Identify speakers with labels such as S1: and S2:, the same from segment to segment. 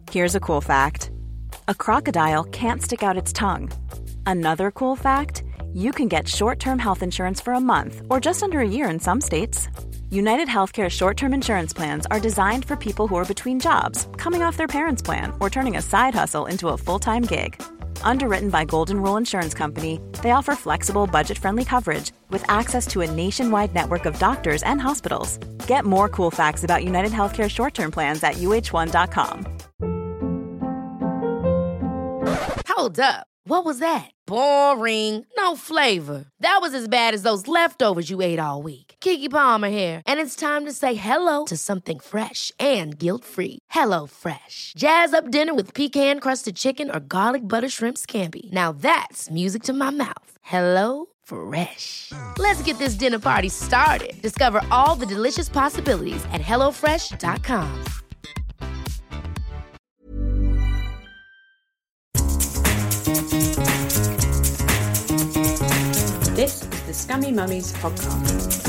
S1: Here's a cool fact. A crocodile can't stick out its tongue. Another cool fact, you can get short-term health insurance for a month or just under a year in some states. United Healthcare short-term insurance plans are designed for people who are between jobs, coming off their parents' plan, or turning a side hustle into a full-time gig. Underwritten by Golden Rule Insurance Company, they offer flexible, budget-friendly coverage with access to a nationwide network of doctors and hospitals. Get more cool facts about United Healthcare short-term plans at uh1.com.
S2: Hold up. What was that? Boring. No flavor. That was as bad as those leftovers you ate all week. Keke Palmer here, and it's time to say hello to something fresh and guilt-free. Hello Fresh. Jazz up dinner with pecan-crusted chicken or garlic butter shrimp scampi. Now that's music to my mouth. Hello Fresh. Let's get this dinner party started. Discover all the delicious possibilities at hellofresh.com.
S3: This is the Scummy Mummies podcast.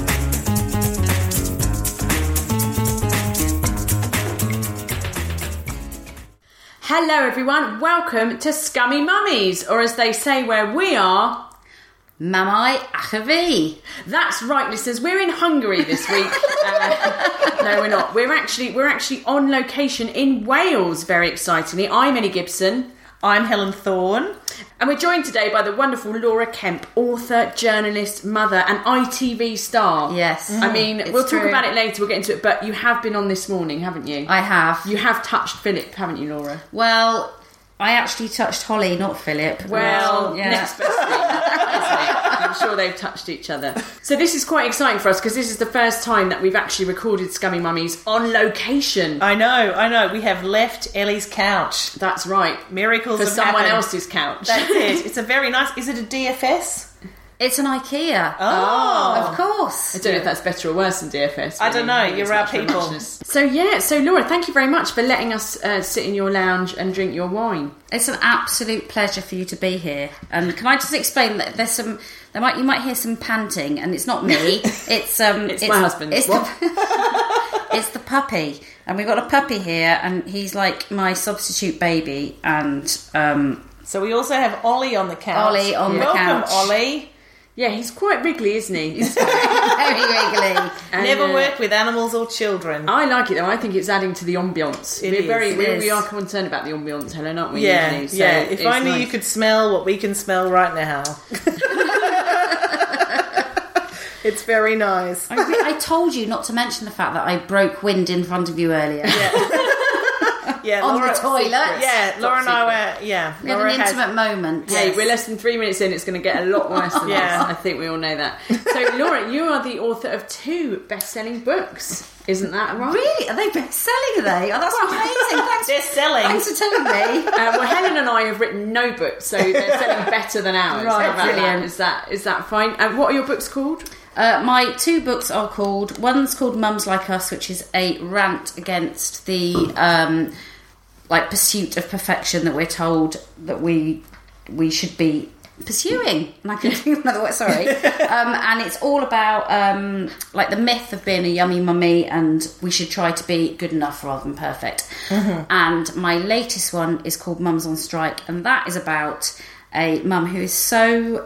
S3: Hello everyone, welcome to Scummy Mummies, or as they say where we are,
S4: Mamai Achavi.
S3: That's right, listeners. We're in Hungary this week. No, we're not. We're actually on location in Wales. Very excitingly, I'm Ellie Gibson.
S5: I'm Helen Thorne.
S3: And we're joined today by the wonderful Laura Kemp, author, journalist, mother, and ITV star.
S4: Yes.
S3: I mean, we'll talk about it later, we'll get into it, but you have been on this morning, haven't you?
S4: I have.
S3: You have touched Philip, haven't you, Laura?
S4: Well, I actually touched Holly, not Philip.
S3: Well,
S4: yeah.
S3: Next best thing, isn't it? I'm sure they've touched each other. So this is quite exciting for us because this is the first time that we've actually recorded Scummy Mummies on location.
S5: I know. We have left Ellie's couch.
S3: That's right.
S5: Miracles
S3: for
S5: have
S3: someone
S5: happened.
S3: else's couch.
S5: That's it. It's a very nice... Is it a DFS?
S4: It's an IKEA.
S5: Oh.
S4: Of course.
S3: I don't know if that's better or worse than DFS.
S5: I don't know. You're our people.
S3: So Laura, thank you very much for letting us sit in your lounge and drink your wine.
S4: It's an absolute pleasure for you to be here. And can I just explain that there's some... You might hear some panting, and it's not me. It's
S3: my husband.
S4: It's the puppy, and we've got a puppy here, and he's like my substitute baby. And
S5: so we also have Ollie on the couch.
S4: Ollie on the couch.
S5: Welcome, Ollie.
S3: Yeah, he's quite wriggly, isn't he? He's
S4: very wriggly.
S3: And,
S5: never work with animals or children.
S3: I like it though. I think it's adding to the ambience. We are concerned about the ambience, Helen, aren't we?
S5: Yeah,
S3: usually? So
S5: yeah. If only
S3: nice.
S5: you could smell what we can smell right now. It's very nice.
S4: I told you not to mention the fact that I broke wind in front of you earlier.
S5: Yeah,
S4: on
S5: Laura,
S4: the toilet.
S5: Yeah, Laura and I were. Yeah,
S4: we had an intimate moment.
S3: Hey, we're less than 3 minutes in. It's going to get a lot worse than this. I think we all know that. So, Laura, you are the author of 2 best-selling books. Isn't that right?
S4: Really? Are they best-selling? Are they? Oh, that's amazing. Thanks.
S5: They're selling.
S4: Thanks for telling me.
S3: Well, Helen and I have written no books, so they're selling better than ours.
S4: Right,
S3: brilliant. Is that fine? What are your books called?
S4: My 2 books are called... One's called Mums Like Us, which is a rant against the pursuit of perfection that we're told that we should be pursuing. And I can do another word, sorry. And it's all about the myth of being a yummy mummy, and we should try to be good enough rather than perfect. Mm-hmm. And my latest one is called Mums on Strike, and that is about a mum who is so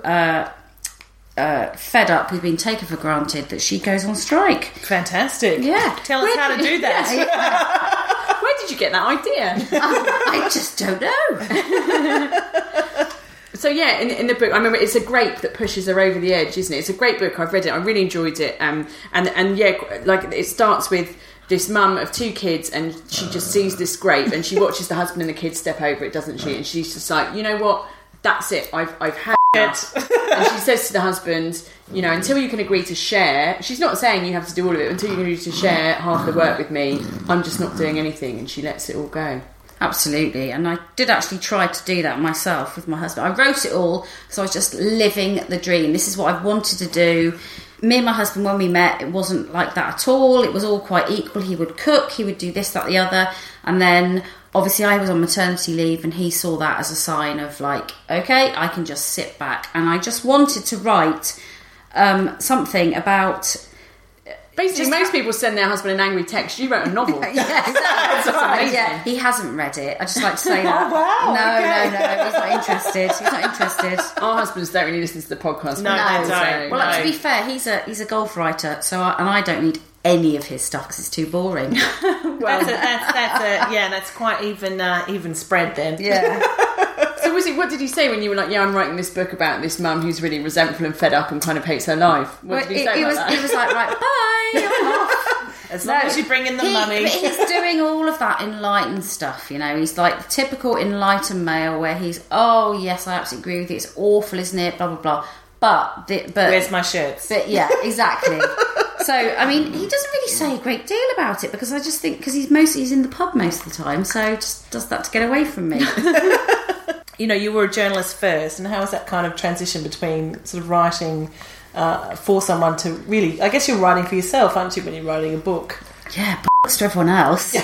S4: fed up with being taken for granted that she goes on strike.
S5: Fantastic.
S4: Yeah.
S5: Tell us how to do that.
S4: Yeah.
S3: Where did you get that idea?
S4: I just don't know.
S3: So in the book, I remember it's a grape that pushes her over the edge, isn't it? It's a great book. I've read it. I really enjoyed it. And it starts with this mum of 2 kids, and she just sees this grape, and she watches the husband and the kids step over it, doesn't she? And she's just like, you know what? That's it. I've had it. And she says to the husband, until you can agree to share, she's not saying you have to do all of it, until you can agree to share half the work with me, I'm just not doing anything, and she lets it all go.
S4: Absolutely. And I did actually try to do that myself with my husband. I wrote it all because I was just living the dream. This is what I wanted to do. Me and my husband, when we met, it wasn't like that at all. It was all quite equal. He would cook, he would do this, that, the other. And then obviously I was on maternity leave, and he saw that as a sign of okay, I can just sit back. And I just wanted to write something about
S3: Basically, most people send their husband an angry text. You wrote a novel.
S4: That's
S3: amazing.
S4: Yeah, he hasn't read it. I just like to say that.
S5: wow,
S4: No, he's not interested. He's not interested.
S3: Our husbands don't really listen to the podcast.
S5: No, they don't.
S4: Well, like, to be fair, he's a golf writer, so I don't need any of his stuff because it's too boring.
S5: That's quite even spread then.
S4: Yeah.
S3: So what did he say when you were like, yeah, I'm writing this book about this mum who's really resentful and fed up and kind of hates her life? What did he say about that?
S4: He was like, right, bye, I'm off.
S5: As long as you bring in the money.
S4: But he's doing all of that enlightened stuff, you know. He's like the typical enlightened male where he's, oh, yes, I absolutely agree with you. It's awful, isn't it? Blah, blah, blah. But
S5: Where's my shirts?
S4: But yeah, exactly. So, I mean, he doesn't really say a great deal about it because I just think, because he's in the pub most of the time, so just does that to get away from me.
S5: You know, you were a journalist first, and how was that kind of transition between sort of writing for someone to really... I guess you're writing for yourself, aren't you, when you're writing a book?
S4: Yeah, b****s to everyone else.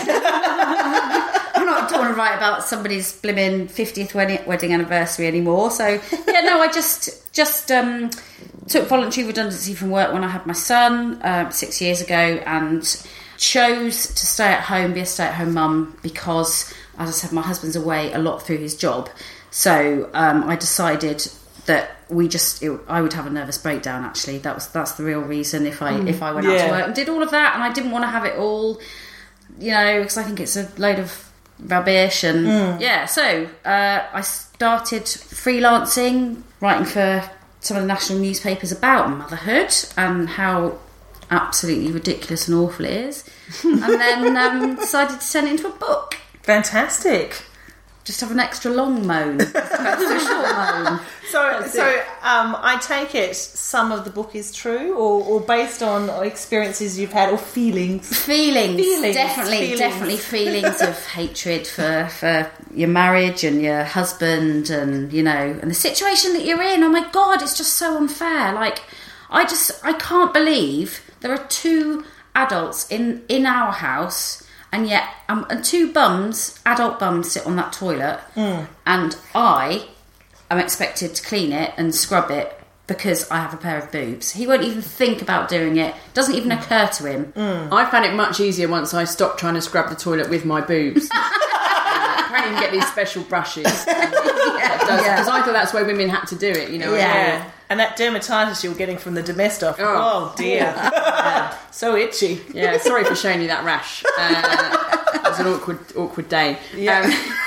S4: I don't want to write about somebody's blimmin' 50th wedding anniversary anymore. So, yeah, no, I just took voluntary redundancy from work when I had my son 6 years ago and chose to stay at home, be a stay-at-home mum because, as I said, my husband's away a lot through his job. So I decided that I would have a nervous breakdown. Actually, that's the real reason. If I went out to work and did all of that, and I didn't want to have it all, you know, because I think it's a load of rubbish. And so I started freelancing, writing for some of the national newspapers about motherhood and how absolutely ridiculous and awful it is, and then decided to turn it into a book.
S5: Fantastic.
S4: Just have an extra long moan. Extra short moan.
S5: So I take it some of the book is true, or based on experiences you've had, or feelings.
S4: Feelings. Definitely feelings of hatred for your marriage and your husband, and you know, and the situation that you're in. Oh my God, it's just so unfair. Like, I can't believe there are two adults in our house. And yet, and two adult bums sit on that toilet, and I am expected to clean it and scrub it because I have a pair of boobs. He won't even think about doing it. Doesn't even occur to him.
S3: I found it much easier once I stopped trying to scrub the toilet with my boobs. Apparently you can get these special brushes. Because I thought that's where women had to do it, you know.
S5: Yeah. And that dermatitis you were getting from the Domestos. Oh dear. Yeah. So itchy.
S3: Yeah, sorry for showing you that rash. It was an awkward day. Yeah.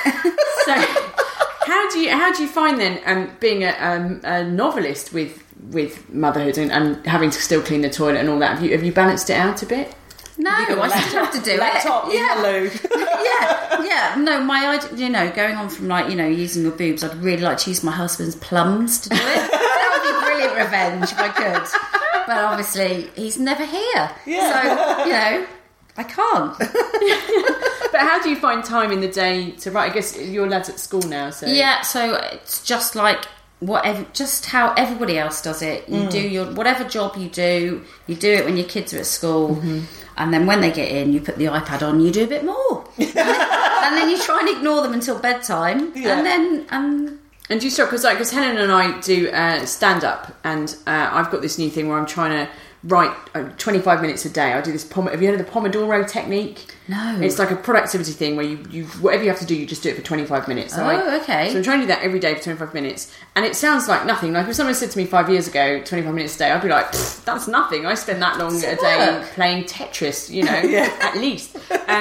S3: So how do you find then being a novelist with motherhood and having to still clean the toilet and all that? Have you balanced it out a bit?
S4: No, I still have to do
S5: laptop
S4: it.
S5: in the loo.
S4: Yeah. No, my idea, you know, going on from like, you know, using your boobs, I'd really like to use my husband's plums to do it. That would be brilliant revenge if I could. But obviously, he's never here. Yeah. So, you know, I can't.
S3: But how do you find time in the day to write? I guess your lad's at school now, so...
S4: Yeah, so it's just like... just how everybody else does it. You do your whatever job you do it when your kids are at school, and then when they get in, you put the iPad on, you do a bit more, and then you try and ignore them until bedtime, and then
S3: And do you stop because Helen and I do stand up, and I've got this new thing where I'm trying to write 25 minutes a day. I do this. Have you heard of the Pomodoro technique?
S4: No.
S3: It's like a productivity thing where you whatever you have to do, you just do it for 25 minutes. So
S4: okay.
S3: So I'm trying to do that every day for 25 minutes, and it sounds like nothing. Like if someone said to me 5 years ago, 25 minutes a day, I'd be like, that's nothing. I spend that long a day playing Tetris, you know, at least.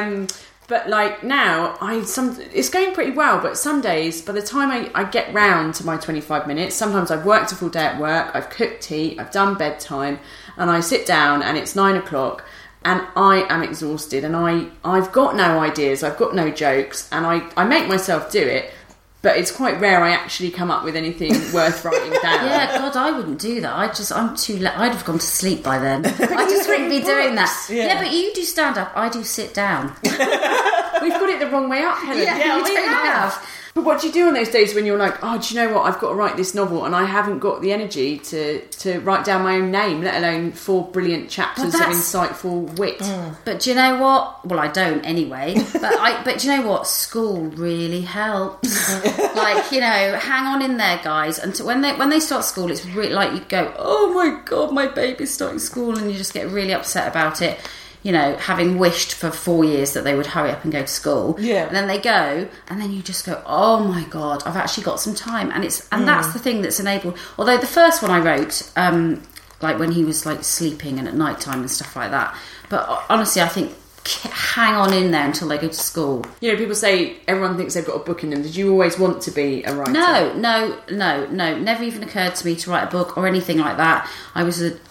S3: But like now, it's going pretty well. But some days, by the time I get round to my 25 minutes, sometimes I've worked a full day at work, I've cooked tea, I've done bedtime, and I sit down and it's 9 o'clock and I am exhausted and I've got no ideas, I've got no jokes, and I make myself do it. But it's quite rare I actually come up with anything worth writing down.
S4: Yeah, God, I wouldn't do that. I'm too I'd have gone to sleep by then. I just wouldn't be doing that. Yeah, but you do stand up, I do sit down.
S3: We've got it the wrong way up, Helen.
S4: Yeah, we have.
S3: But what do you do on those days when you're like, oh, do you know what? I've got to write this novel and I haven't got the energy to write down my own name, let alone 4 brilliant chapters of insightful wit.
S4: But do you know what? Well, I don't anyway. But do you know what? School really helps. Like, hang on in there, guys. And when they start school, it's really like you go, oh my God, my baby's starting school, and you just get really upset about it. Having wished for 4 years that they would hurry up and go to school.
S5: Yeah.
S4: And then they go, and then you just go, oh my God, I've actually got some time. And that's the thing that's enabled. Although the first one I wrote, like when he was like sleeping and at night time and stuff like that. But honestly, I think hang on in there until they go to school.
S3: People say everyone thinks they've got a book in them. Did you always want to be a writer?
S4: No. Never even occurred to me to write a book or anything like that. I was a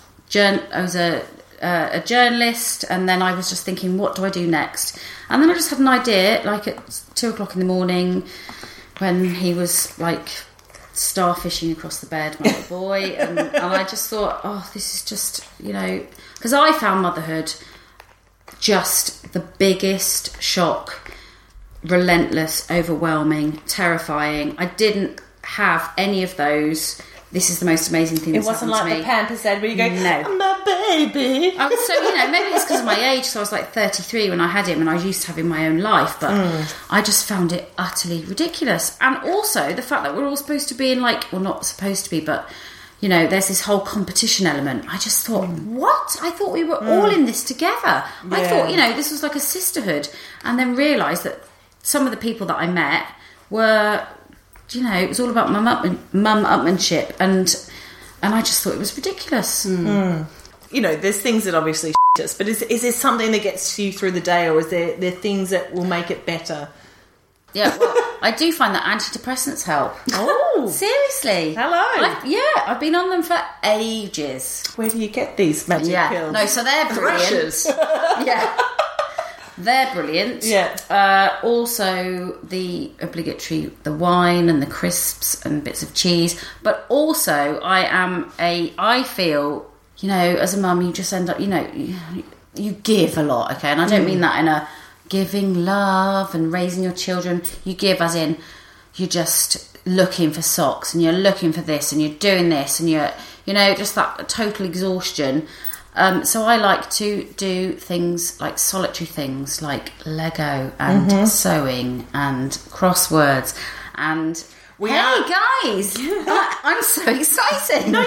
S4: journalist, and then I was just thinking, what do I do next? And then I just had an idea, like at 2:00 in the morning, when he was like starfishing across the bed, my little boy, and I just thought, oh, this is just, because I found motherhood just the biggest shock, relentless, overwhelming, terrifying. I didn't have any of those. This is the most amazing thing that's happened to me.
S5: It wasn't like the Pampers ad where you go,
S4: no.
S5: my baby.
S4: So, maybe it's because of my age. So I was like 33 when I had him, and I used to have him my own life. But I just found it utterly ridiculous. And also the fact that we're all supposed to be in not supposed to be, but, there's this whole competition element. I just thought, what? I thought we were all in this together. Yeah. I thought, this was like a sisterhood. And then realised that some of the people that I met were... it was all about mum-upmanship, and I just thought it was ridiculous.
S5: There's things that obviously us, but is there something that gets you through the day, or is there things that will make it better?
S4: Yeah, well, I do find that antidepressants help.
S5: Oh,
S4: seriously?
S5: Hello.
S4: I've been on them for ages.
S5: Where do you get these magic pills?
S4: No, so they're brilliant. Yeah. They're brilliant.
S5: Yeah.
S4: Also, the obligatory, the wine and the crisps and bits of cheese. But also, I feel, as a mum, you just end up, you give a lot, okay? And I don't mean that in a giving love and raising your children. You give as in, you're just looking for socks, and you're looking for this, and you're doing this, and you're, just that total exhaustion. So I like to do things like solitary things like Lego and sewing and crosswords and guys, I'm so excited.
S5: No,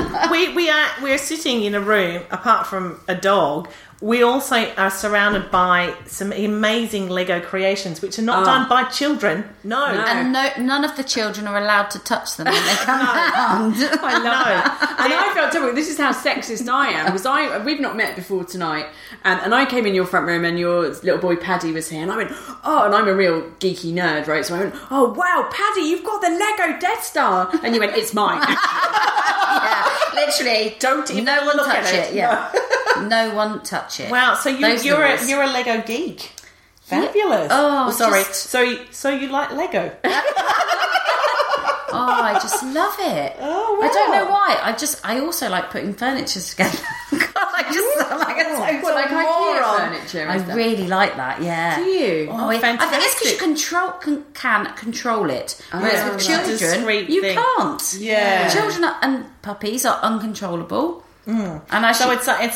S5: we're sitting in a room apart from a dog. We also are surrounded by some amazing Lego creations, which are not done by children. No.
S4: And none of the children are allowed to touch them when they come around.
S3: I love that. And I felt terrible. This is how sexist I am, because we've not met before tonight, and I came in your front room and your little boy Paddy was here, and I went, oh, and I'm a real geeky nerd, right? So I went, oh wow, Paddy, you've got the Lego Death Star, and you went, it's mine.
S4: Yeah, literally.
S5: Don't even
S4: no one
S5: look
S4: touch
S5: at
S4: it. Yeah, no one touch it.
S5: Wow, so you're a Lego geek. Fabulous.
S4: Oh,
S5: sorry. So you like Lego?
S4: Oh, I just love it.
S5: Oh, wow.
S4: I don't know why. I also like putting furniture together.
S3: Furniture.
S4: I really like that. Yeah.
S3: Do you?
S5: Oh,
S4: I
S5: fantastic.
S4: think it's because you can control it. Whereas with children,
S5: discreet
S4: you
S5: thing.
S4: can't.
S5: Yeah.
S4: Children and puppies are uncontrollable.
S5: And
S4: actually,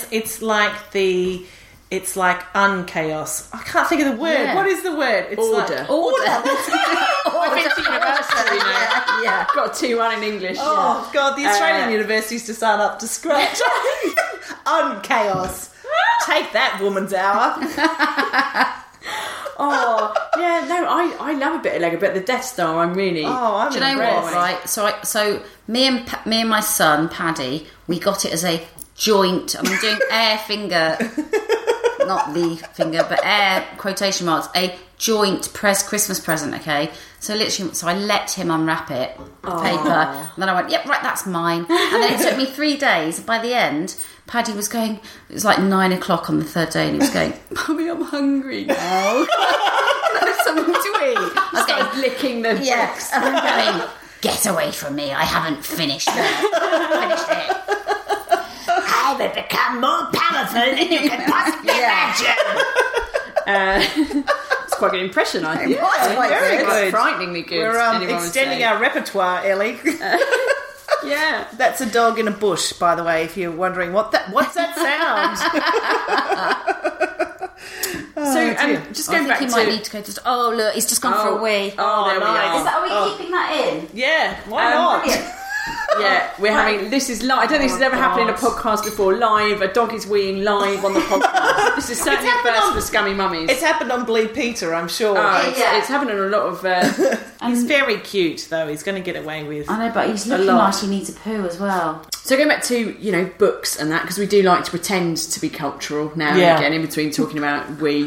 S5: it's like unchaos. I can't think of the word.
S4: Yeah.
S5: What is the word? It's
S3: Order.
S5: Like,
S4: order.
S3: I've been to university now.
S4: Yeah.
S3: Got 2-1 in English.
S5: oh God, the Australian universities to start up to scratch. Unchaos. Take that, woman's hour.
S3: Oh, yeah, no, I love a bit of Lego, but the Death Star, I'm really...
S5: Oh,
S4: Do you know what, right? So me and my son, Paddy, we got it as a joint, and I'm doing air finger, not the finger, but air quotation marks, a joint Christmas present, okay? So literally, I let him unwrap it, paper, and then I went, yep, right, that's mine. And then it took me 3 days. By the end, Paddy was going, it was like 9 o'clock on the third day, and he was going, Mummy, I'm hungry now. There's something to eat. I was
S3: Started licking the bricks.
S4: and I'm going, get away from me, I haven't finished it.
S6: I will become more powerful than you can possibly imagine.
S3: It's quite a good impression, I think.
S4: It was quite
S5: very
S4: good.
S5: good.
S3: It's frighteningly good.
S5: We're
S3: anyone would
S5: extending
S3: say.
S5: our repertoire, Ellie.
S3: Yeah.
S5: That's a dog in a bush, by the way, if you're wondering what's that sound.
S3: Just going back
S4: he
S3: to...
S4: might need to go to... Oh, look, he's just gone for a wee.
S3: Oh, there we
S5: nice.
S3: are.
S4: Are we keeping that in?
S5: Yeah, why not?
S3: Yeah, we're having... This is live. I don't think this has ever happened in a podcast before. Live. A dog is weeing live on the podcast. This is certainly a first for Scummy Mummies.
S5: It's happened on Bleed Peter, I'm sure.
S3: It's happened on a lot of...
S5: He's very cute, though. He's going to get away with...
S4: I know, but he's looking like he needs a poo as well.
S3: So going back to, books and that, because we do like to pretend to be cultural now and again in between talking about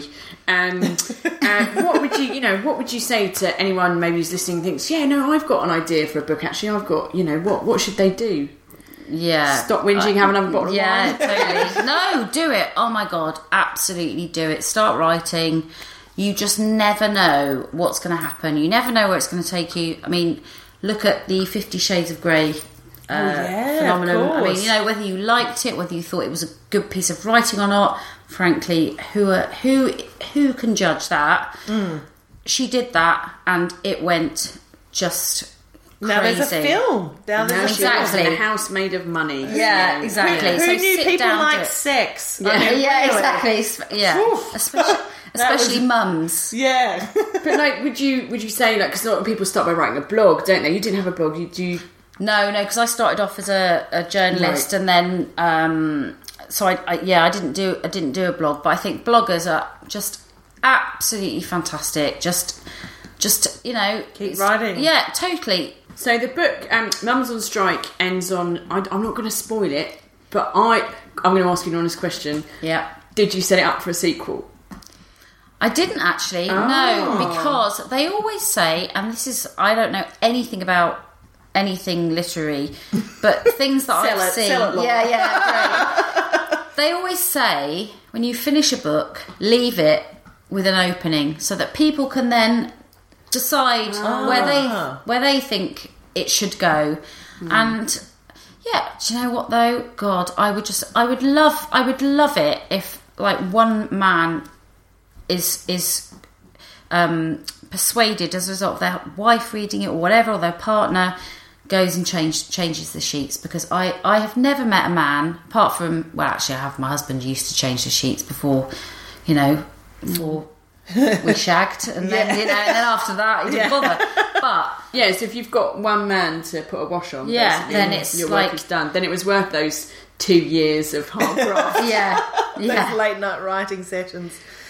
S3: what would you say to anyone maybe who's listening and thinks, I've got an idea for a book, actually, I've got, what should they do?
S4: Yeah.
S3: Stop whinging, have another bottle of wine.
S4: Yeah, totally. No, do it. Oh my God, absolutely do it. Start writing. You just never know what's going to happen. You never know where it's going to take you. I mean, look at the 50 Shades of Grey phenomenon.
S5: Of course.
S4: I mean, whether you liked it, whether you thought it was a good piece of writing or not, frankly, who can judge that? She did that, and it went just
S5: now
S4: crazy.
S5: there's a film.
S3: Exactly. In a house made of money.
S4: Yeah, exactly.
S5: Who
S4: So
S5: knew
S4: sit
S5: people
S4: down,
S5: like
S4: do it.
S5: sex?
S3: Yeah.
S5: I mean, really.
S4: Exactly. Yeah, especially mums.
S5: Yeah.
S3: But would you say because a lot of people start by writing a blog, don't they? You didn't have a blog.
S4: No, because I started off as a journalist, and then so I didn't do a blog, but I think bloggers are just absolutely fantastic. Just
S5: keep writing.
S4: Yeah, totally.
S3: So the book Mums on Strike ends on. I'm not going to spoil it, but I'm going to ask you an honest question.
S4: Yeah.
S3: Did you set it up for a sequel?
S4: I didn't actually. No, because they always say, and this is I don't know anything about anything literary, but things that I've seen.
S5: Sell it,
S4: great. They always say when you finish a book, leave it with an opening so that people can then decide where they think it should go. And yeah, do you know what though? God, I would love it if one man is persuaded as a result of their wife reading it or whatever, or their partner goes and changes the sheets, because I have never met a man, apart from, well, actually I have, my husband used to change the sheets before we shagged, and then and then after that he didn't bother. But
S3: so if you've got one man to put a wash on,
S4: then it's
S3: your work is done. Then it was worth those 2 years of hard graft.
S5: Those late night writing sessions.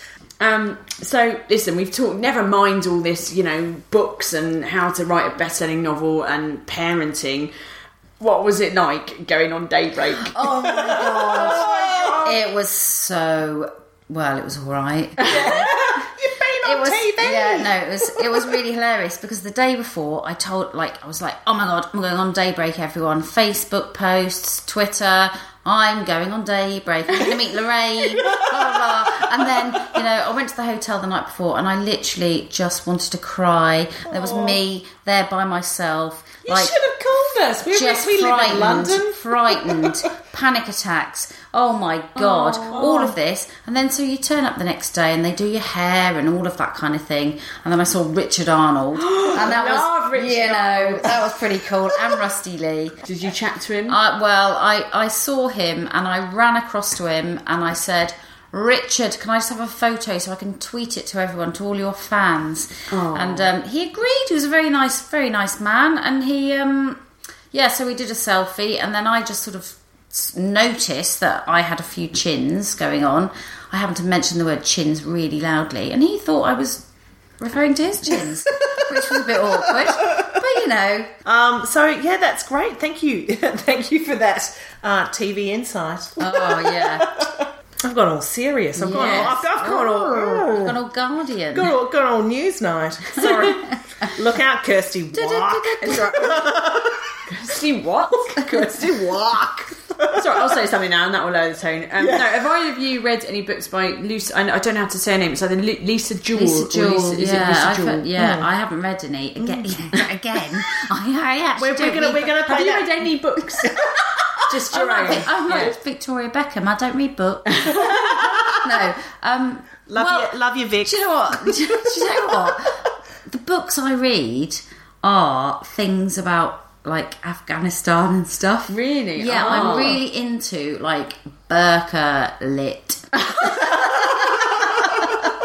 S3: So listen, we've talked, never mind all this, books and how to write a best-selling novel and parenting. What was it like going on Daybreak?
S4: Oh my God. It was so, well, it was all right.
S5: You've been on TV.
S4: Yeah, no, it was really hilarious, because the day before I was like, oh my God, I'm going on Daybreak, everyone. Facebook posts, Twitter, I'm going on Daybreak, I'm going to meet Lorraine, blah, blah, blah. And then, I went to the hotel the night before and I literally just wanted to cry. There was me there by myself.
S5: You should have called us. We live in London.
S4: Frightened, panic attacks. Oh my God, all of this. And then so you turn up the next day and they do your hair and all of that kind of thing. And then I saw Richard Arnold. And that was, that was pretty cool. And Rusty Lee.
S3: Did you chat to him?
S4: I saw him and I ran across to him and I said, Richard, can I just have a photo so I can tweet it to everyone, to all your fans? And he agreed. He was a very nice man. And he, so we did a selfie, and then I just sort of noticed that I had a few chins going on. I happened to mention the word chins really loudly, and he thought I was referring to his chins, which was a bit awkward. But
S5: So yeah, that's great. Thank you, thank you for that TV insight.
S4: Oh yeah.
S5: I've gone all serious. I've gone
S4: all Guardian.
S5: Got all news night. Sorry. Look out, Kirsty Walk.
S3: Kirsty what?
S5: Kirsty Walk.
S3: Sorry, I'll say something now and that will lower the tone. No, have either of you read any books by Lisa? I don't know how to say her name. It's either Lisa Jewell.
S4: Lisa Jewell.
S3: Is it Lisa Jewell?
S4: I haven't read any. Again.
S5: We're gonna play
S3: Have
S5: that.
S3: you read any books? Just your own.
S4: I'm not Victoria Beckham. I don't read books. No.
S5: Love you, Vic.
S4: Do you know what? The books I read are things about Afghanistan and stuff.
S3: Really?
S4: Yeah, I'm really into Burqa lit.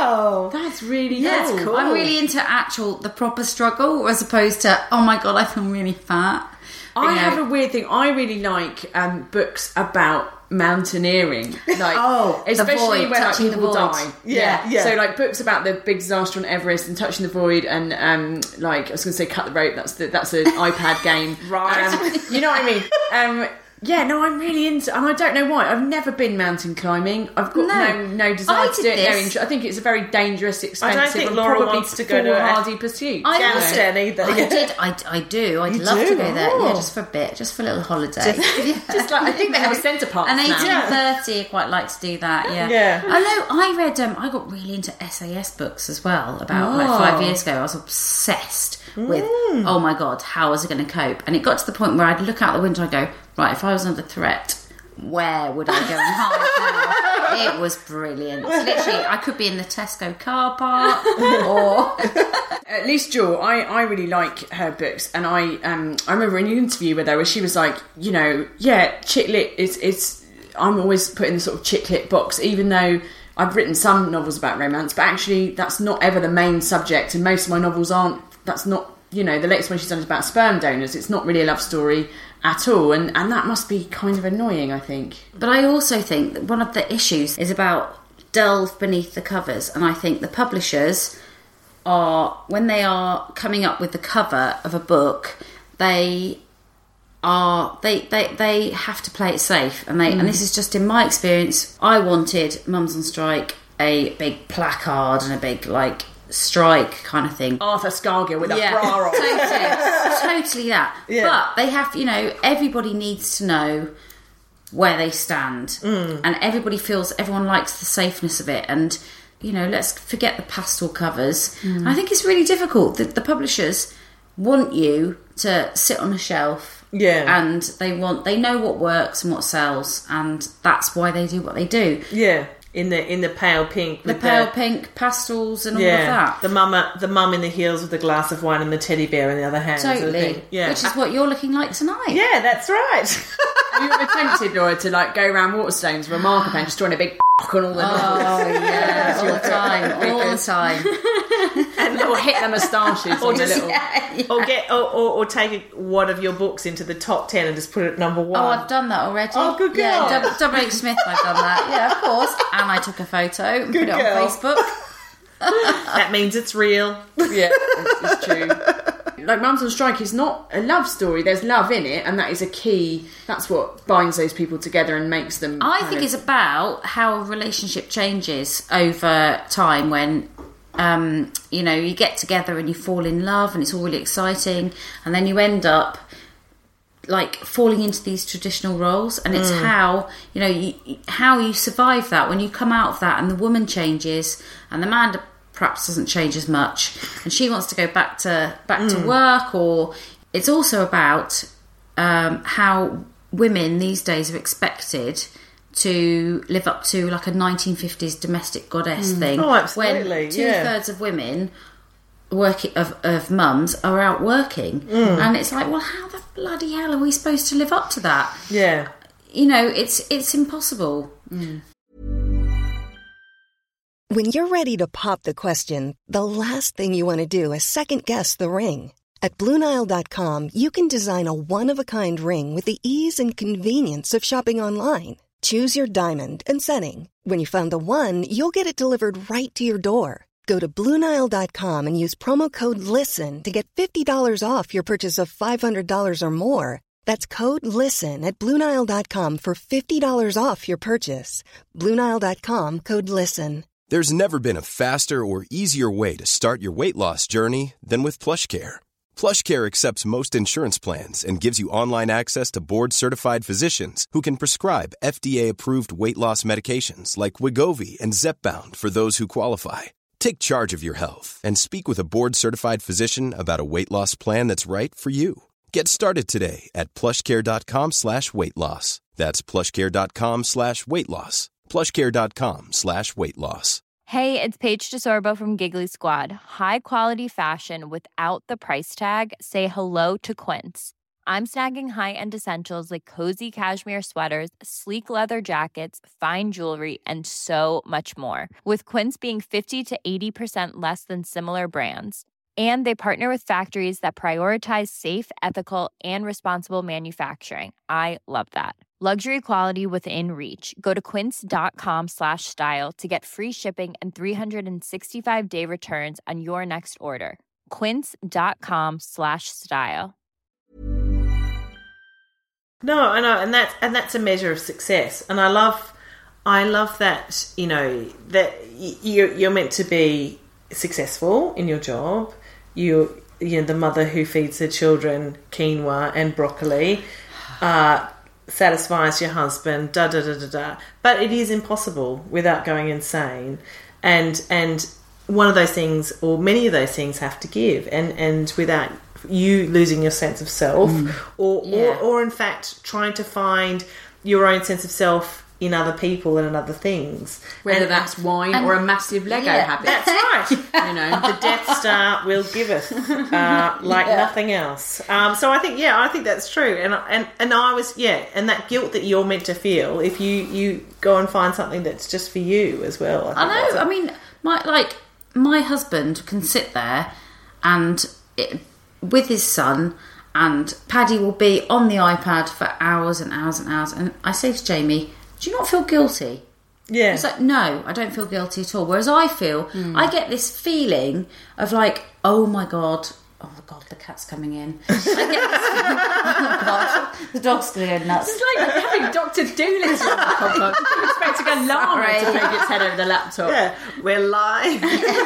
S5: Oh,
S3: That's really
S5: that's cool.
S4: I'm really into the proper struggle as opposed to, oh my God, I feel really fat.
S3: I have a weird thing. I really like books about mountaineering, like especially
S4: void,
S3: when like,
S4: touching the
S3: people
S4: void.
S3: die.
S5: Yeah.
S3: So like books about the big disaster on Everest and touching the void, and like I was going to say cut the rope. That's an iPad game,
S5: Right.
S3: You know what I mean? Yeah, no, I'm really into, and I don't know why. I've never been mountain climbing. I've got no desire to do it. No interest. I think it's a very dangerous, expensive,
S5: I don't think
S3: and
S5: Laura
S3: probably
S5: wants to go to a
S3: foolhardy pursuit.
S4: I
S5: Afghanistan either.
S4: I do. I'd love to go there. Yeah, just for a bit, just for a little holiday.
S3: Just like I think they have a centre park
S4: An
S3: now.
S4: 1830, I quite like to do that. Yeah.
S5: Yeah.
S4: I know. I read. I got really into SAS books as well. About like 5 years ago, I was obsessed with. Oh my God, how was I going to cope? And it got to the point where I'd look out the window and go, right, if I was under threat, where would I go and hide now? It was brilliant. Literally, I could be in the Tesco car park, or
S3: At least Jewel, I really like her books, and I remember in an interview with her where she was like, you know, yeah, chick lit is I'm always put in the sort of chick lit box, even though I've written some novels about romance, but actually that's not ever the main subject, and most of my novels aren't. That's not, you know, the latest one she's done is about sperm donors. It's not really a love story at all, and that must be kind of annoying, I think.
S4: But I also think that one of the issues is about delve beneath the covers, and I think the publishers are, when they are coming up with the cover of a book, they have to play it safe, and and this is just in my experience. I wanted Mums on Strike a big placard and a big like strike kind of thing.
S3: Arthur Scargill with a bra on.
S4: Totally that. Yeah. But they have, you know, everybody needs to know where they stand, and everyone likes the safeness of it, and you know, let's forget the pastel covers. I think it's really difficult. The publishers want you to sit on a shelf, and they know what works and what sells, and that's why they do what they do.
S5: Yeah. In the pale pink,
S4: the pale pink pastels and all of that.
S5: The mum in the heels with the glass of wine and the teddy bear in the other hand.
S4: Totally.
S5: Yeah.
S4: Which is what you're looking like tonight.
S5: Yeah, that's right.
S3: Have you ever tempted, Laura, to like go around Waterstones with a marker pen, just drawing a big on all the
S4: Oh yeah, all the time.
S3: and or hit their moustaches,
S5: or
S3: on
S5: just
S3: little...
S5: or take one of your books into the top 10 and just put it at number 1.
S4: Oh, I've done that already.
S5: Oh, good girl.
S4: Yeah, Double H Smith, I've done that. Yeah, of course. And I took a photo and put it on Facebook.
S5: That means it's real.
S3: Yeah, it's true. Like Mums on Strike is not a love story. There's love in it, and that is a key. That's what binds those people together and makes them.
S4: I think it's about how a relationship changes over time when, you know, you get together and you fall in love and it's all really exciting, and then you end up like falling into these traditional roles, and it's how, you know, how you survive that when you come out of that, and the woman changes and the man perhaps doesn't change as much, and she wants to go back to work. Or it's also about how women these days are expected to live up to like a 1950s domestic goddess thing.
S5: Oh, absolutely.
S4: When 2/3 of women of mums are out working, and it's like, well, how the bloody hell are we supposed to live up to that?
S5: Yeah,
S4: you know, it's impossible.
S7: When you're ready to pop the question, the last thing you want to do is second-guess the ring. At BlueNile.com, you can design a one-of-a-kind ring with the ease and convenience of shopping online. Choose your diamond and setting. When you find the one, you'll get it delivered right to your door. Go to BlueNile.com and use promo code LISTEN to get $50 off your purchase of $500 or more. That's code LISTEN at BlueNile.com for $50 off your purchase. BlueNile.com, code LISTEN.
S8: There's never been a faster or easier way to start your weight loss journey than with PlushCare. PlushCare accepts most insurance plans and gives you online access to board-certified physicians who can prescribe FDA-approved weight loss medications like Wegovy and Zepbound for those who qualify. Take charge of your health and speak with a board-certified physician about a weight loss plan that's right for you. Get started today at plushcare.com/weight-loss. That's plushcare.com/weight-loss. plushcare.com/weight-loss.
S9: Hey, it's Paige DeSorbo from Giggly Squad. High quality fashion without the price tag. Say hello to Quince. I'm snagging high-end essentials like cozy cashmere sweaters, sleek leather jackets, fine jewelry, and so much more. With Quince being 50 to 80% less than similar brands. And they partner with factories that prioritize safe, ethical, and responsible manufacturing. I love that. Luxury quality within reach. Go to quince.com/style to get free shipping and 365-day returns on your next order. Quince.com/style.
S5: No, I know, and that's a measure of success. And I love that, you know, that you're meant to be successful in your job. You know, the mother who feeds her children quinoa and broccoli, satisfies your husband, But it is impossible without going insane. And one of those things, or many of those things, have to give. And without you losing your sense of self, or in fact trying to find your own sense of self in other people and in other things,
S3: whether that's wine or a massive Lego habit.
S5: That's right.
S3: You know,
S5: the Death Star will giveth nothing else. So I think that's true. And I was and that guilt that you're meant to feel if you go and find something that's just for you as well.
S4: I know. I mean, my husband can sit there and with his son, and Paddy will be on the iPad for hours and hours and hours. And I say to Jamie, do you not feel guilty?
S5: Yeah.
S4: It's like, no, I don't feel guilty at all. Whereas I I get this feeling of like, oh my God, the cat's coming in. I get this oh God, the dog's going to go nuts.
S3: It's like having Dr. Doolittle on the podcast. I'm expecting a llama to take its head over the laptop.
S5: Yeah, we're live.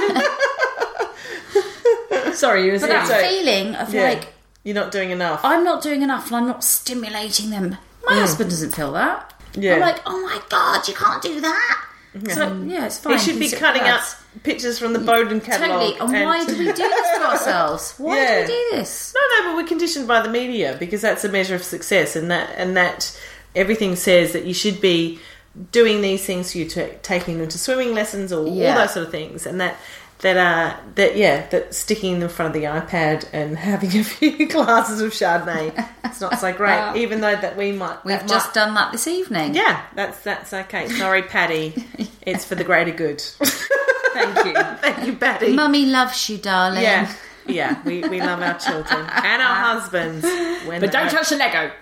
S3: Sorry, you were saying.
S4: But that feeling of like,
S5: you're not doing enough.
S4: I'm not doing enough and I'm not stimulating them. My husband doesn't feel that.
S5: Yeah.
S4: I'm like, oh my God, you can't do that.
S5: Yeah.
S4: So, it's fine.
S5: He should be cutting out pictures from the Bowden catalogue.
S4: Totally. And why do we do this to ourselves? Why do we do this?
S5: No, but we're conditioned by the media because that's a measure of success, and that everything says that you should be doing these things. You taking them to swimming lessons or all those sort of things, and that sticking in front of the iPad and having a few glasses of Chardonnay, it's not so great. Even though that we've
S4: just done that this evening.
S5: Yeah, that's okay. Sorry, Paddy. It's for the greater good.
S3: Thank you,
S5: Paddy.
S4: Mummy loves you, darling.
S5: Yeah. We love our children and our husbands.
S3: But don't touch the Lego.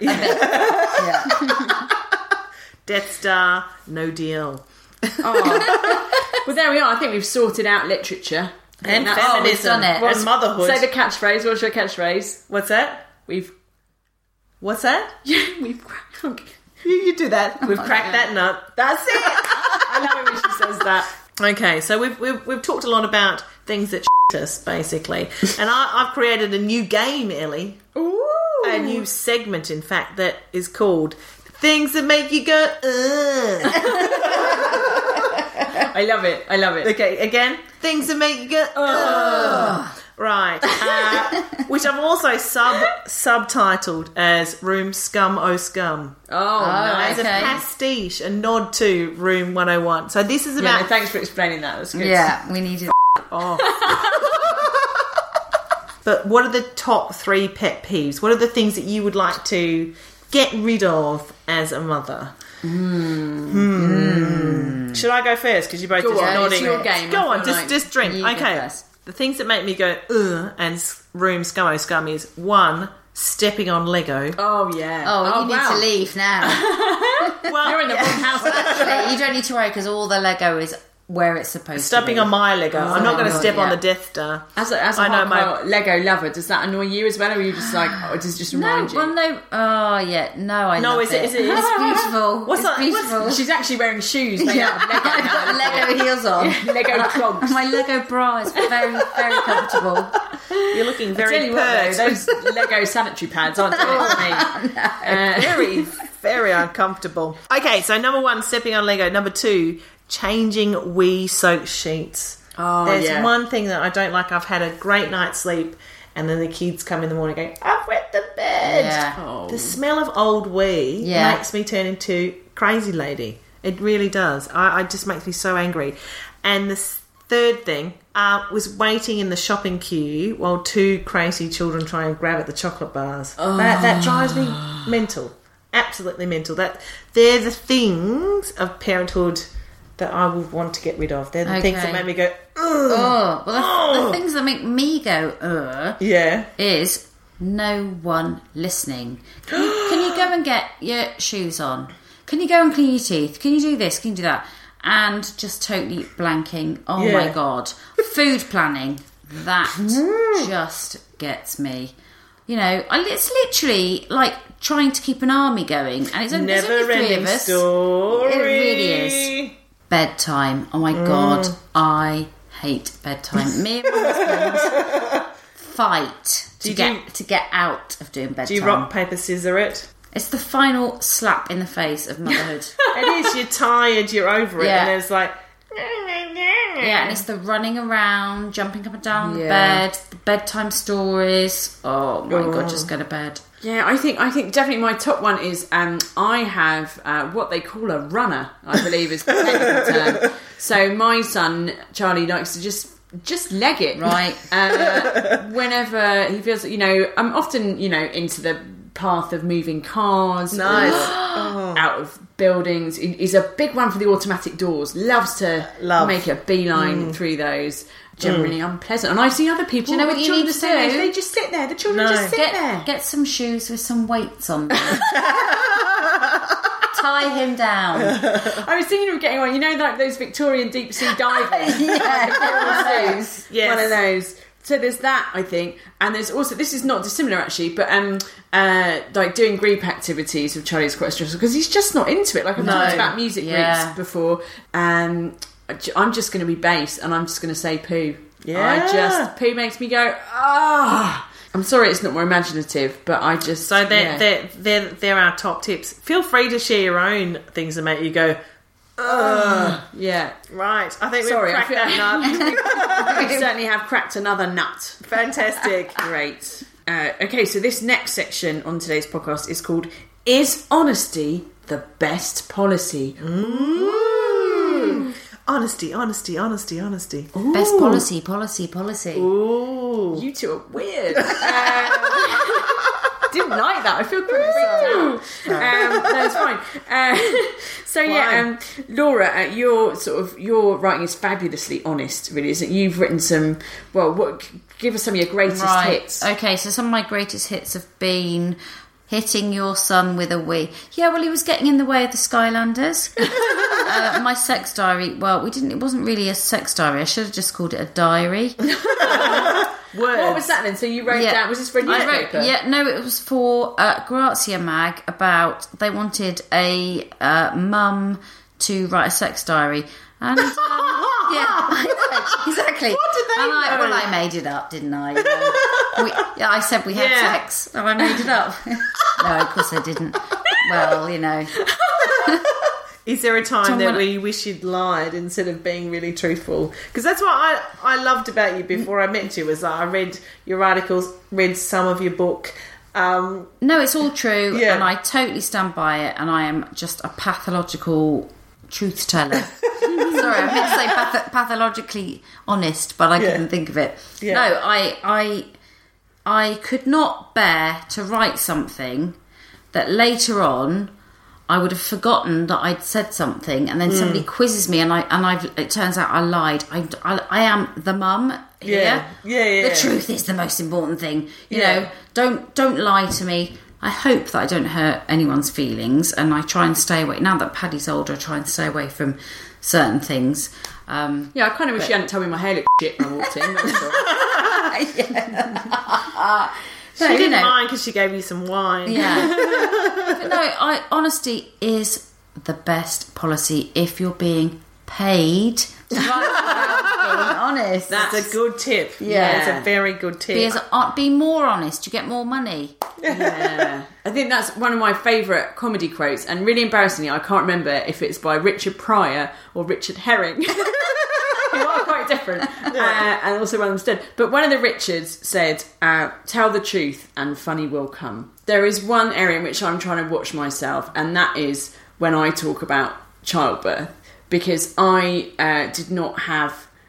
S5: Death Star, no deal.
S3: Well, there we are. I think we've sorted out literature
S5: and feminism.
S4: We've done it.
S5: And motherhood.
S3: Say the catchphrase. What's your catchphrase?
S5: What's that? What's that?
S3: We've
S5: you do that. We've cracked that nut. That's it.
S3: I love it when she says that.
S5: Okay, so we've talked a lot about things that us basically, and I've created a new game, Ellie.
S3: Ooh.
S5: A new segment, in fact, that is called Things That Make You Go,
S3: I love it.
S5: Okay, again, Things That Make You Go, Right. Which I've also subtitled as Room Scum O Scum.
S3: Oh, nice.
S5: As a pastiche, a nod to Room 101. So this is about...
S3: thanks for explaining that. That's good.
S4: Yeah, we needed...
S5: But what are the top 3 pet peeves? What are the things that you would like to get rid of as a mother? Should I go first? Because you're both just nodding.
S3: It's your game.
S5: Go on, just drink. Okay. The things that make me go, and Room Scum Scum is 1, stepping on Lego.
S3: Oh, yeah.
S4: Oh, you need to leave now.
S5: Well,
S3: you're in the wrong house.
S4: Actually, you don't need to worry because all the Lego is where it's supposed to be.
S5: Stepping on my Lego. I'm not going to step on the Death Star.
S3: As a hardcore Lego lover, does that annoy you as well, or are you just like, does it just remind you?
S4: Well, no. Oh, yeah. No, I love it.
S5: Is it?
S4: It's beautiful. It's beautiful.
S3: She's actually wearing shoes made out of Lego.
S4: I've got Lego heels on.
S3: Lego clogs.
S4: My Lego bra is very, very comfortable.
S5: You're looking very
S3: pert. Those Lego sanitary pads aren't doing it for me.
S5: Very, very uncomfortable. Okay, so number 1, stepping on Lego. Number 2, changing wee soaked sheets. There's one thing that I don't like. I've had a great night's sleep and then the kids come in the morning going, I've wet the bed.
S4: Yeah.
S5: The smell of old wee makes me turn into crazy lady. It really does. It just makes me so angry. And the third thing, was waiting in the shopping queue while two crazy children try and grab at the chocolate bars. That drives me mental. Absolutely mental. That they're the things of parenthood that I would want to get rid of. They're the things that make me go, ugh.
S4: Oh, well, the things that make me go, ugh, is no one listening. Can you go and get your shoes on? Can you go and clean your teeth? Can you do this? Can you do that? And just totally blanking. Oh my God. Food planning. That just gets me. You know, it's literally like trying to keep an army going. And it's only 3 of us.
S5: Story.
S4: It really is. Bedtime. Oh my God. I hate bedtime. Me and my husband fight to get out of doing bedtime.
S5: Do you rock, paper, scissor it?
S4: It's the final slap in the face of motherhood.
S5: It is. You're tired, you're over it, and it's like...
S4: Yeah, and it's the running around, jumping up and down the bed, the bedtime stories. Oh my God, just go to bed.
S3: Yeah, I think definitely my top one is I have what they call a runner, I believe is the technical term. So my son Charlie likes to just leg it,
S4: right?
S3: Whenever he feels, I'm often into the path of moving cars, out of buildings. He's a big one for the automatic doors. Loves to make a beeline through those. Generally unpleasant. And I've seen other people.
S4: Do you know what you need to do?
S3: They just sit there. The children just sit there.
S4: Get some shoes with some weights on them. Tie him down.
S3: I was thinking of getting one. Like those Victorian deep sea divers.
S5: Yes.
S3: One of those. So there's that, I think, and there's also, this is not dissimilar actually, but like doing group activities with Charlie's quite stressful because he's just not into it. Like I've talked about music groups before. I'm just going to be base and I'm just going to say poo. Yeah, poo makes me go I'm sorry, it's not more imaginative, but I just
S5: they're our top tips. Feel free to share your own things that make you go. Yeah, right. I think we've cracked that nut.
S3: We certainly have cracked another nut.
S5: Fantastic.
S3: Great. Okay, so this next section on today's podcast is called "Is Honesty the Best Policy?"
S5: Ooh. Honesty. Ooh.
S4: Best policy.
S3: Ooh. You two are weird. Didn't like that. I feel kind of freaked out. No, it's fine. Laura, your writing is fabulously honest, really, isn't it? You've written some. Well, give us some of your greatest hits.
S4: Okay, so some of my greatest hits have been hitting your son with a wee. Yeah, well, he was getting in the way of the Skylanders. My sex diary. Well, it wasn't really a sex diary. I should have just called it a diary.
S3: What was that then? So you wrote down, was this for a newspaper?
S4: It was for Grazia Mag about, they wanted a mum to write a sex diary. And exactly.
S5: What did they know?
S4: Well, I made it up, didn't I? I said we had sex, and I made it up. No, of course I didn't. Well,
S5: Is there a time that we wish you'd lied instead of being really truthful? Because that's what I loved about you before I met you, was that I read your articles, read some of your book.
S4: No, it's all true, and I totally stand by it, and I am just a pathological truth teller. Sorry, I meant to say pathologically honest, but I couldn't think of it. Yeah. No, I could not bear to write something that later on I would have forgotten that I'd said something, and then somebody quizzes me, and it turns out I lied. I am the mum here. Yeah. The truth is the most important thing. You know, don't lie to me. I hope that I don't hurt anyone's feelings, and I try and stay away. Now that Paddy's older, I try and stay away from certain things.
S3: I kind of wish you hadn't told me my hair looked shit when I walked in.
S5: She didn't mind because she gave you some wine.
S4: Yeah. But no, honesty is the best policy if you're being paid to write about being honest.
S5: That's a good tip. Yeah, it's a very good tip.
S4: Be more honest, you get more money.
S3: Yeah. I think that's one of my favourite comedy quotes, and really embarrassingly, I can't remember if it's by Richard Pryor or Richard Herring. Who are quite different, and also one of them stood. But one of the Richards said, "Tell the truth and funny will come." There is one area in which I'm trying to watch myself, and that is when I talk about childbirth, because I did not have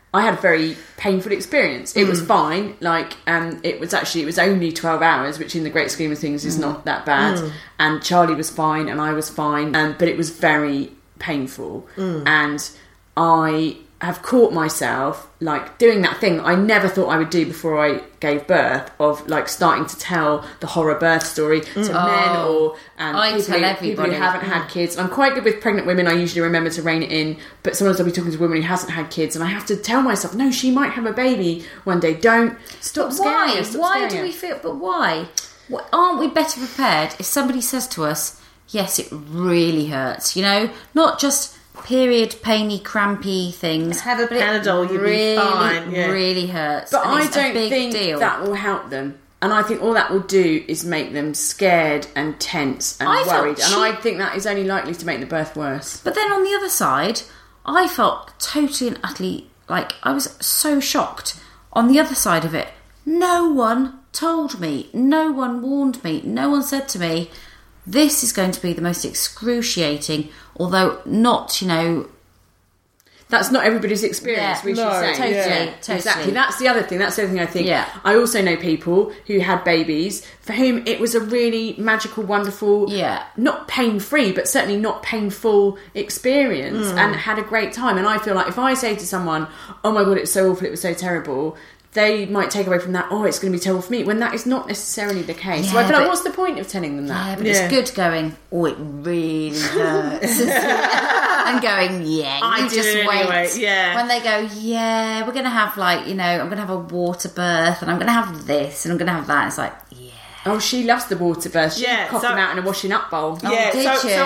S3: I had a very painful experience. It was fine. Like, it was only 12 hours, which in the great scheme of things is not that bad. And Charlie was fine and I was fine. But it was very painful. And I have caught myself, like, doing that thing I never thought I would do before I gave birth, of, like, starting to tell the horror birth story to men or people who haven't had kids. I'm quite good with pregnant women. I usually remember to rein it in, but sometimes I'll be talking to a woman who hasn't had kids and I have to tell myself, no, she might have a baby one day. Don't stop scaring her.
S4: Why do we feel... But why? Aren't we better prepared if somebody says to us, yes, it really hurts, you know? Not just... period, painy, crampy things.
S5: Have a Panadol, you'll be fine. Yeah.
S4: Really hurts.
S3: But
S4: and
S3: I don't think that will help them. And I think all that will do is make them scared and tense and worried. And I think that is only likely to make the birth worse.
S4: But then on the other side, I felt totally and utterly, like, I was so shocked. On the other side of it, no one told me. No one warned me. No one said to me, this is going to be the most excruciating, although not, you know...
S3: That's not everybody's experience, we should say.
S4: Totally.
S3: Exactly. That's the other thing. I think. Yeah. I also know people who had babies for whom it was a really magical, wonderful, not pain-free, but certainly not painful experience and had a great time. And I feel like if I say to someone, oh my God, it was so awful, it was so terrible... they might take away from that, oh, it's going to be terrible for me, when that is not necessarily the case. So I feel like, what's the point of telling them that?
S4: Yeah, but it's good going, oh, it really hurts. And going, you just wait.
S5: Anyway. Yeah.
S4: When they go, we're going to have, like, you know, I'm going to have a water birth, and I'm going to have this, and I'm going to have that. It's like,
S3: Oh, she loves the water birth. She coughed them out in a washing up bowl.
S5: Yeah,
S4: did you?
S5: So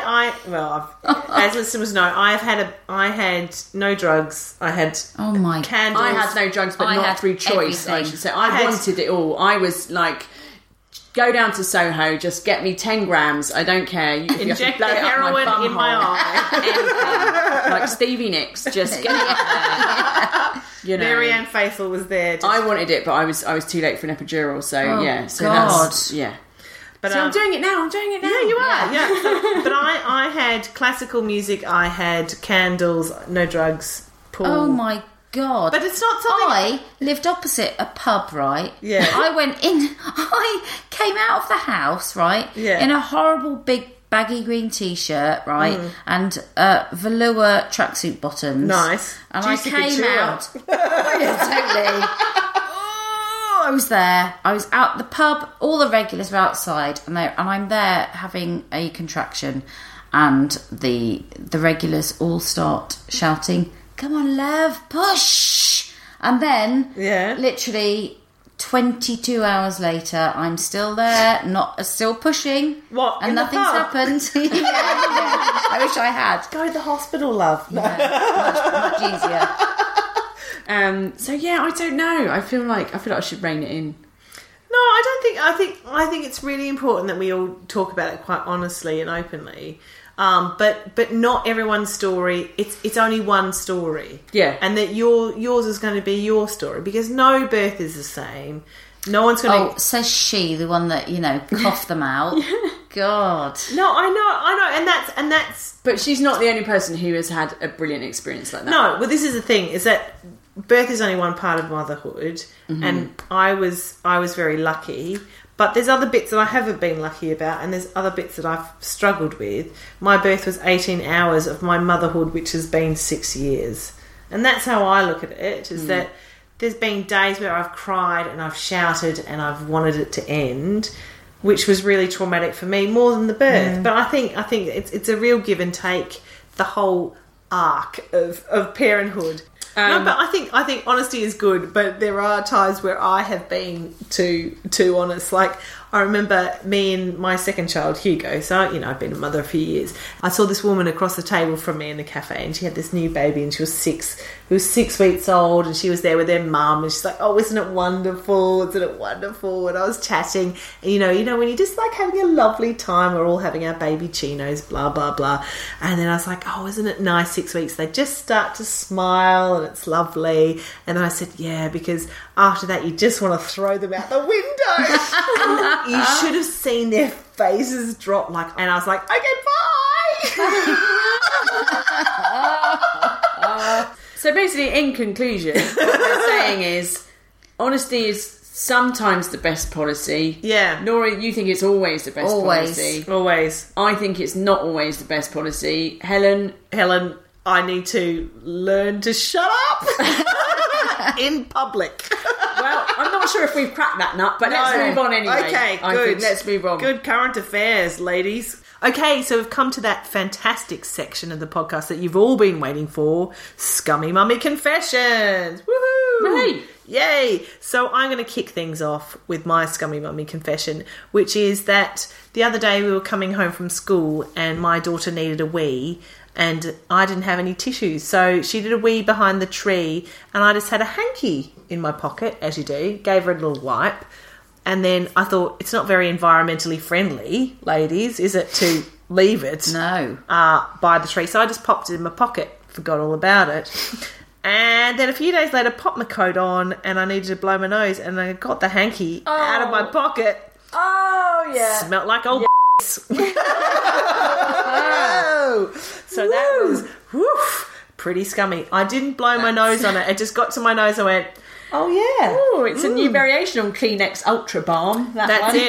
S5: as listeners know, I had no drugs. I had candles.
S3: I had no drugs, but not through choice. Everything. I should say. I wanted it all. I was like, go down to Soho, just get me 10 grams. I don't care. You
S5: inject the heroin in my eye.
S3: Anything. Like Stevie Nicks, just get it up there. You know.
S5: Marianne Faithfull was there.
S3: I wanted it, but I was too late for an epidural. So
S4: God.
S3: But I'm doing it now.
S5: Yeah, you are. Yeah. But I had classical music. I had candles. No drugs. Pool.
S4: Oh my God.
S5: But it's not something...
S4: I lived opposite a pub, right?
S5: Yeah.
S4: I came out of the house, right?
S5: Yeah.
S4: In a horrible big baggy green t-shirt, right? And velour tracksuit bottoms.
S5: Nice.
S4: And
S5: Juicy
S4: I came
S5: couture.
S4: out. Yeah, totally. I was there. I was out the pub. All the regulars were outside, and I'm there having a contraction, and the regulars all start shouting, "Come on, love, push!" And then, literally 22 hours later, I'm still there, still pushing.
S5: What?
S4: And nothing's happened. I wish I had.
S5: Go to the hospital, love.
S4: Much easier.
S3: I don't know. I feel like I should rein it in.
S5: No, I don't think. I think it's really important that we all talk about it quite honestly and openly. But not everyone's story. It's only one story.
S3: Yeah,
S5: and that yours is going to be your story, because no birth is the same. No one's going to.
S4: Oh, says she, the one that coughed them out. God.
S5: No, I know, and that's.
S3: But she's not the only person who has had a brilliant experience like that.
S5: No, well, this is the thing: is that birth is only one part of motherhood, and I was very lucky. But there's other bits that I haven't been lucky about, and there's other bits that I've struggled with. My birth was 18 hours of my motherhood, which has been 6 years. And that's how I look at it, is that there's been days where I've cried and I've shouted and I've wanted it to end, which was really traumatic for me, more than the birth. But I think it's a real give and take, the whole arc of parenthood. No, but I think honesty is good, but there are times where I have been too honest. Like, I remember me and my second child, Hugo, so, I've been a mother a few years. I saw this woman across the table from me in the cafe, and she had this new baby, and she was 6 weeks old, and she was there with her mum, and she's like, oh, isn't it wonderful? Isn't it wonderful? And I was chatting, and when you're just like having a lovely time, we're all having our baby chinos, blah, blah, blah. And then I was like, oh, isn't it nice, 6 weeks? They just start to smile, and it's lovely. And I said, yeah, because after that, you just want to throw them out the window. And you should have seen their faces drop, and I was like, okay, bye.
S3: So basically, in conclusion, what we're saying is honesty is sometimes the best policy.
S5: Yeah.
S3: Nora, you think it's always the best policy.
S5: Always.
S3: I think it's not always the best policy. Helen,
S5: I need to learn to shut up in public.
S3: Well, I'm not sure if we've cracked that nut, but let's move on anyway.
S5: Okay,
S3: I
S5: good.
S3: think let's move on.
S5: Good current affairs, ladies. Okay, so we've come to that fantastic section of the podcast that you've all been waiting for, Scummy Mummy Confessions. Woohoo!
S3: Right.
S5: Yay! So I'm going to kick things off with my Scummy Mummy confession, which is that the other day we were coming home from school and my daughter needed a wee, and I didn't have any tissues, so she did a wee behind the tree, and I just had a hanky in my pocket, as you do, gave her a little wipe, and then I thought, it's not very environmentally friendly, ladies, is it, to leave it by the tree? So I just popped it in my pocket, forgot all about it. And then a few days later, popped my coat on, and I needed to blow my nose, and I got the hanky out of my pocket.
S3: Oh, yeah.
S5: Smelled like old So that was pretty scummy. I didn't blow my nose on it. It just got to my nose and went, oh yeah.
S3: Oh, it's a new variation on Kleenex Ultra Balm.
S5: That's
S3: one.
S5: it.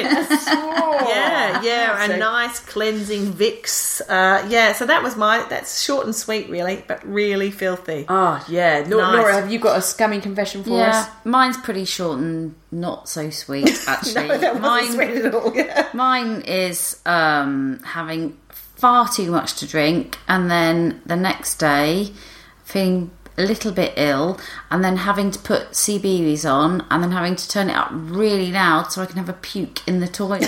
S5: A nice cleansing Vicks. So that was that's short and sweet really, but really filthy.
S3: Oh yeah. Laura, have you got a scummy confession for us?
S4: Yeah, mine's pretty short and not so sweet, actually.
S5: No, that wasn't sweet at all. Yeah.
S4: Mine is having far too much to drink, and then the next day feeling a little bit ill, and then having to put CBeebies on, and then having to turn it up really loud so I can have a puke in the toilet.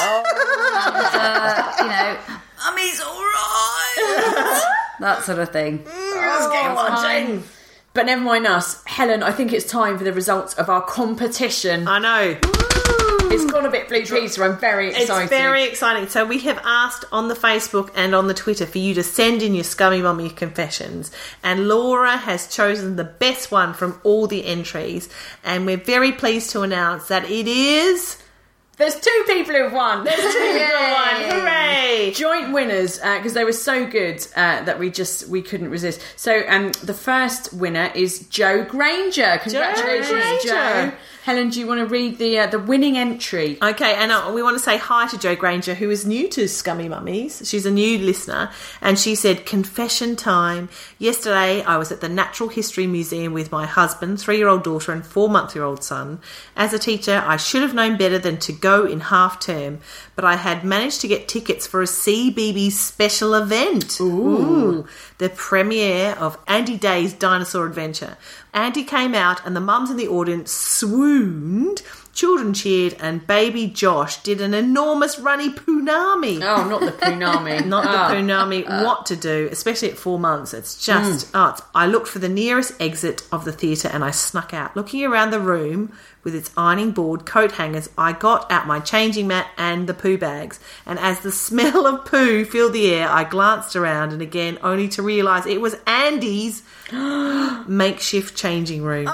S4: Mummy's alright. That sort of thing.
S5: Watching.
S3: But never mind us. Helen, I think it's time for the results of our competition.
S5: I know.
S3: It's gone a bit bleak, so I'm very excited.
S5: It's very exciting. So we have asked on the Facebook and on the Twitter for you to send in your Scummy Mummy confessions, and Laura has chosen the best one from all the entries, and we're very pleased to announce that it is...
S3: There's two people who've won.
S5: There's two people who won. Hooray!
S3: Joint winners, because they were so good that we couldn't resist. So the first winner is Joe Granger. Congratulations, Joe. Helen, do you want to read the winning entry?
S5: Okay, and we want to say hi to Joe Granger, who is new to Scummy Mummies. She's a new listener, and she said, confession time. Yesterday, I was at the Natural History Museum with my husband, 3-year-old daughter and 4-month-old son. As a teacher, I should have known better than to go in half term, but I had managed to get tickets for a CBeebies special event. Ooh. The premiere of Andy Day's Dinosaur Adventure. Andy came out and the mums in the audience swooned, children cheered, and baby Josh did an enormous runny poonami.
S3: Oh, not the poonami.
S5: Not the poonami. What to do, especially at 4 months. It's just... I looked for the nearest exit of the theatre and I snuck out. Looking around the room with its ironing board, coat hangers, I got out my changing mat and the poo bags. And as the smell of poo filled the air, I glanced around and again, only to realise it was Andy's makeshift changing room.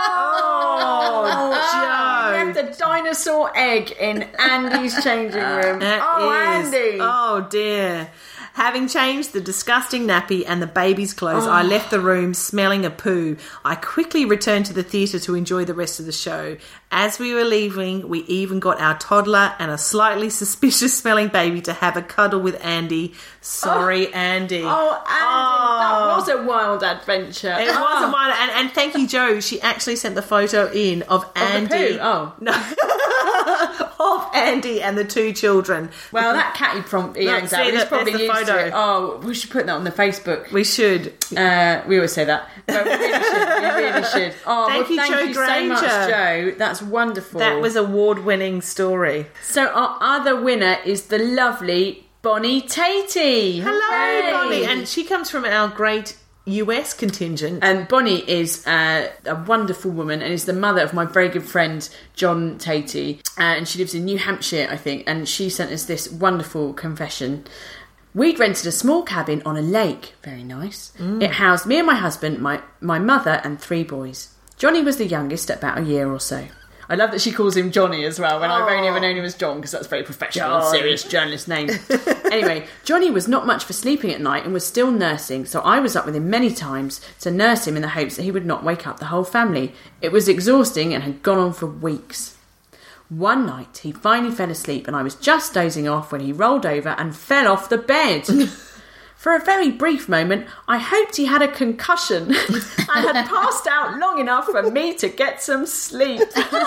S3: Joe! You left a dinosaur egg in Andy's changing room. Andy!
S5: Oh dear. Having changed the disgusting nappy and the baby's clothes, I left the room smelling a poo. I quickly returned to the theatre to enjoy the rest of the show. As we were leaving, we even got our toddler and a slightly suspicious-smelling baby to have a cuddle with Andy. Sorry, Andy.
S3: Oh, Andy, that was a wild adventure.
S5: It was a wild... And thank you, Joe. She actually sent the photo in of Andy.
S3: The poo? Oh.
S5: No. Of Andy and the 2 children.
S3: Well, that catty prompt he hangs out. He's probably used to it. Oh, we should put that on the Facebook.
S5: We should.
S3: We always say that. But we really should. Oh,
S5: thank you, Joe Granger.
S3: So much, Joe. That's wonderful.
S5: That was an award-winning story.
S3: So our other winner is the lovely Bonnie Tatey.
S5: Hello, Bonnie. And she comes from our great US contingent.
S3: And Bonnie is a wonderful woman and is the mother of my very good friend John Tatey, and she lives in New Hampshire, I think, and she sent us this wonderful confession. We'd rented a small cabin on a lake. Very nice. It housed me and my husband, my mother and 3 boys. Johnny was the youngest at about a year or so. I love that she calls him Johnny as well, when I've only ever known him as John, because that's a very professional and serious journalist name. Anyway, Johnny was not much for sleeping at night and was still nursing, so I was up with him many times to nurse him in the hopes that he would not wake up the whole family. It was exhausting and had gone on for weeks. One night, he finally fell asleep and I was just dozing off when he rolled over and fell off the bed. For a very brief moment, I hoped he had a concussion and had passed out long enough for me to get some sleep.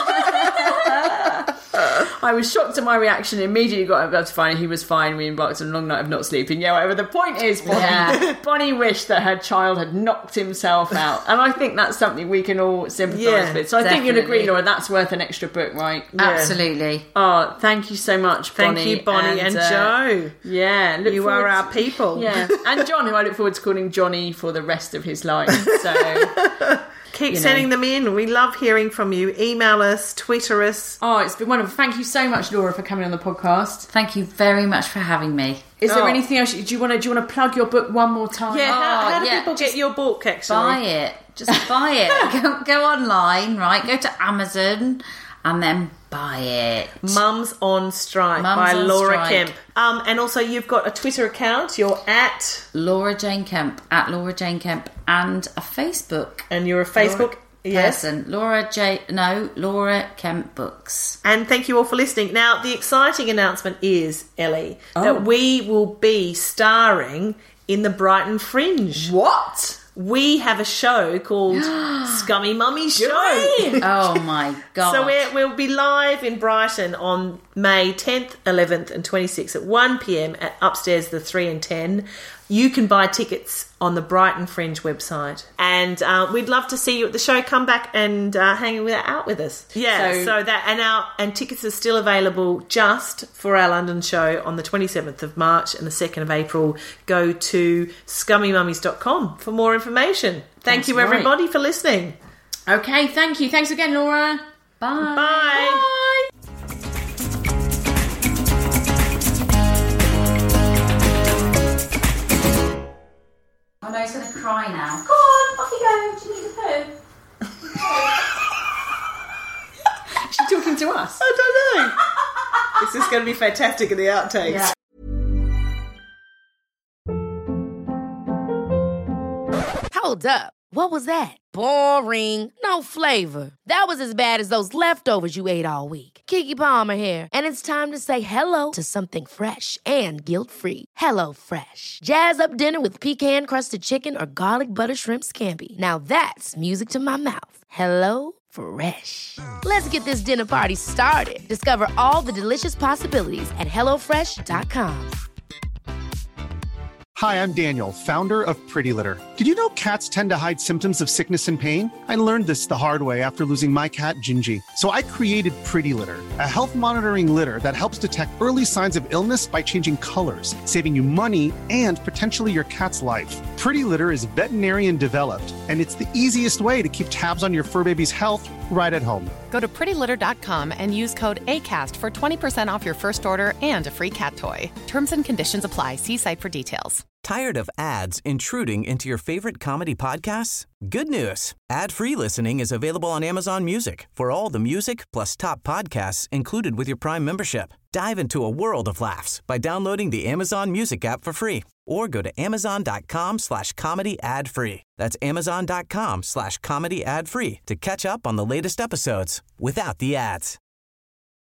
S3: I was shocked at my reaction and immediately got up to find he was fine. We embarked on a long night of not sleeping. Yeah, whatever. The point is, Bonnie wished that her child had knocked himself out. And I think that's something we can all sympathise with. So I think you'll agree, Laura, that's worth an extra book, right?
S4: Yeah. Absolutely.
S3: Oh, thank you so much, Bonnie.
S5: Thank you, Bonnie and Joe.
S3: Yeah.
S5: You are our people.
S3: Yeah. And John, who I look forward to calling Johnny for the rest of his life. So
S5: keep sending them in. We love hearing from you. Email us, Twitter us.
S3: Oh, it's been wonderful. Thank you so much, Laura, for coming on the podcast.
S4: Thank you very much for having me.
S3: Is there anything else? Do you want to plug your book one more time?
S5: Yeah, how do people get your book, actually?
S4: Buy it. Just buy it. Go online, right? Go to Amazon and then buy it.
S5: Mums on Strike by Laura Kemp. And also you've got a Twitter account. You're at
S4: Laura Jane Kemp, and a Facebook.
S5: And you're a Facebook
S4: person. Laura Kemp Books.
S5: And thank you all for listening. Now, the exciting announcement is, Ellie, that we will be starring in the Brighton Fringe.
S3: What?
S5: We have a show called Scummy Mummy Show.
S4: Oh my God.
S5: So we'll be live in Brighton on May 10th, 11th and 26th at 1 p.m. at Upstairs the 3 and 10. You can buy tickets on the Brighton Fringe website. And we'd love to see you at the show. Come back and hang out with us. Yeah, so that and tickets are still available just for our London show on the 27th of March and the 2nd of April. Go to scummymummies.com for more information. Thank you, everybody, for listening.
S3: Okay, thank you. Thanks again, Laura.
S4: Bye.
S5: Bye.
S3: Bye.
S4: Oh no, he's going to cry now. Go on, off you go. Do you need a poo?
S3: Is she talking to us?
S5: I don't know. This is going to be fantastic in the outtakes.
S4: Yeah.
S2: Hold up. What was that? Boring. No flavor. That was as bad as those leftovers you ate all week. Keke Palmer here. And it's time to say hello to something fresh and guilt-free. Hello Fresh. Jazz up dinner with pecan-crusted chicken or garlic butter shrimp scampi. Now that's music to my mouth. Hello Fresh. Let's get this dinner party started. Discover all the delicious possibilities at HelloFresh.com.
S10: Hi, I'm Daniel, founder of Pretty Litter. Did you know cats tend to hide symptoms of sickness and pain? I learned this the hard way after losing my cat, Gingy. So I created Pretty Litter, a health monitoring litter that helps detect early signs of illness by changing colors, saving you money and potentially your cat's life. Pretty Litter is veterinarian developed, and it's the easiest way to keep tabs on your fur baby's health right at home.
S11: Go to prettylitter.com and use code ACAST for 20% off your first order and a free cat toy. Terms and conditions apply. See site for details.
S12: Tired of ads intruding into your favorite comedy podcasts? Good news. Ad-free listening is available on Amazon Music for all the music plus top podcasts included with your Prime membership. Dive into a world of laughs by downloading the Amazon Music app for free or go to amazon.com/comedy ad-free. That's amazon.com/comedy ad-free to catch up on the latest episodes without the ads.